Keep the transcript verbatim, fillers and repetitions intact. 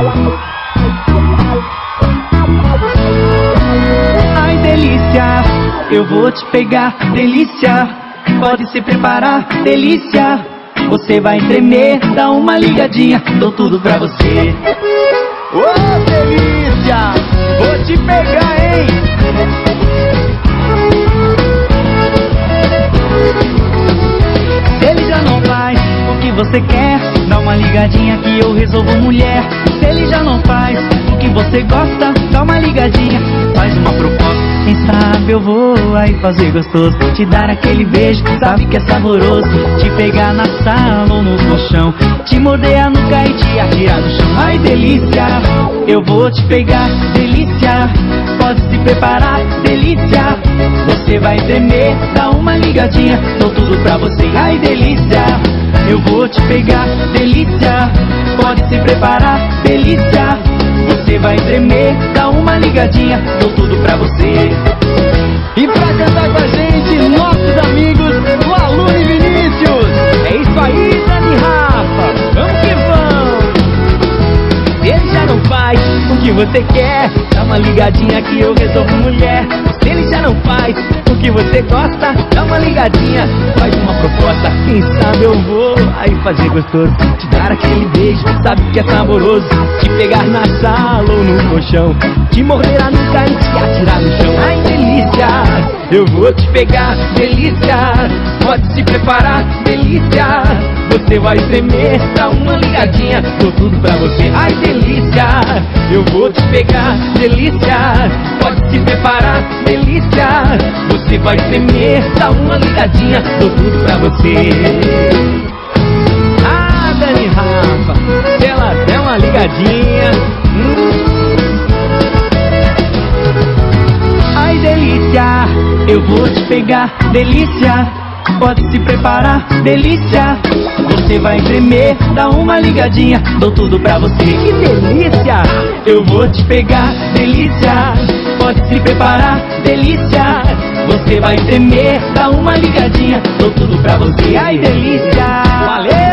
Ai, delícia, eu vou te pegar, delícia. Pode se preparar, delícia. Você vai tremer, dá uma ligadinha, dou tudo pra você. Ô, oh, delícia, vou te pegar, hein? Se ele já não faz o que você quer, dá uma ligadinha que eu resolvo, mulher. Se ele já não faz o que você gosta, dá uma ligadinha, faz uma proposta. Quem sabe eu vou aí fazer gostoso, te dar aquele beijo, sabe que é saboroso. Te pegar na sala ou no colchão, te morder a nuca e te atirar no chão. Ai, delícia, eu vou te pegar, delícia. Pode se preparar, delícia. Você vai tremer, dá uma ligadinha, dou tudo pra você. Ai, delícia, eu vou te pegar, delícia. Pode se preparar, delícia. Você vai tremer, dá uma ligadinha, dou tudo pra você. E pra cantar com a gente, nossos amigos Lalu e Vinícius. É isso aí, Dani e Rafa, vamos que vamos. Se ele já não faz o que você quer, dá uma ligadinha que eu resolvo, mulher. Se ele já não faz o que você gosta, dá uma ligadinha, faz uma proposta. Quem sabe eu vou aí fazer gostoso, te dar aquele beijo, sabe que é saboroso. Te pegar na sala ou no colchão, te morder a nuca e te atirar no chão. Ai, delícia, eu vou te pegar, delícia. Pode se preparar, delícia. Você vai tremer, dá uma ligadinha, dou tudo pra você. Ai, delícia, eu vou te pegar, delícia. Pode se preparar, delícia. Você vai tremer, dá uma ligadinha, dou tudo pra você. Ah, Dani e Rafa, se ela der uma ligadinha, hum. Ai, delícia, eu vou te pegar, delícia. Pode se preparar, delícia. Você vai tremer, dá uma ligadinha, dou tudo pra você. Que delícia! Eu vou te pegar, delícia. Pode se preparar, delícia. Você vai tremer, dá uma ligadinha, dou tudo pra você. Ai, delícia! Valeu!